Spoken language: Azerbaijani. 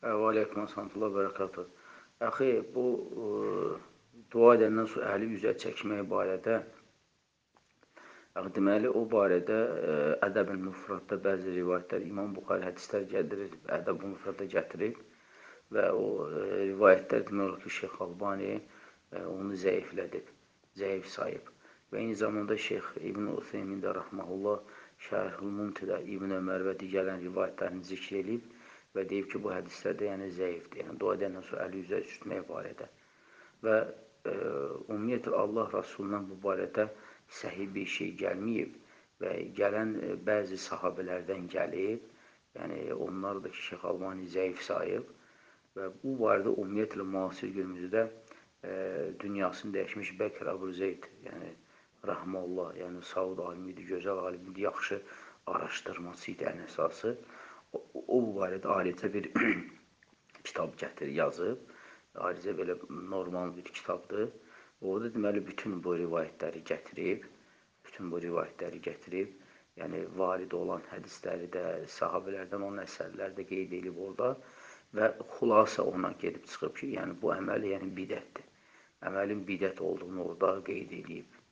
Və aleykum əssalam və bərəkatuhu. Əxi, bu dua edəndən sonra əli üzə çəkmək barədə, deməli, o barədə Ədəb-ül Müfradda bəzi rivayətlər, İmam Buxari hədislər gətirir, Ədəb-ül Müfradda gətirir və o rivayətlər demək olar ki, Şeyx Albani onu zəiflədib, zəif sayıb. Və eyni zamanda Şeyx İbn Ütheymin də rəhməhullah Şərh-ül Mumtidə İbn Ömər və digərlərin rivayətlərini zikr edib və deyib ki, bu hədislər də yəni zəifdir. Yəni dua edəndən sonra əli üzə sürtmək barədə. Və ümumiyyətlə Allah Rasulundan bu barədə səhih bir şey gəlməyib və gələn bəzi sahabələrdən gəlib. Yəni onlar da ki, Şeyx Albani zəif sayıb və bu barədə ümumiyyətlə müasir günümüzdə dünyasını dəyişmiş Bəkr Əbu Zeyd, yəni rəhməllah, yəni Saud alimidir, gözəl alimidir, yaxşı araşdırması idi ən əsası. O barədə alicə bir kitab gətirir, yazıb. Alicə belə normal bir kitabdır. Orada deməli bütün bu rivayətləri gətirib. Yəni varid olan hədisləri də, sahabələrdən olan əsərləri də qeyd edib orada və xülasə ona gedib çıxıb ki, yəni bu əməl yəni bidətdir. Əməlin bidət olduğunu orada qeyd edib.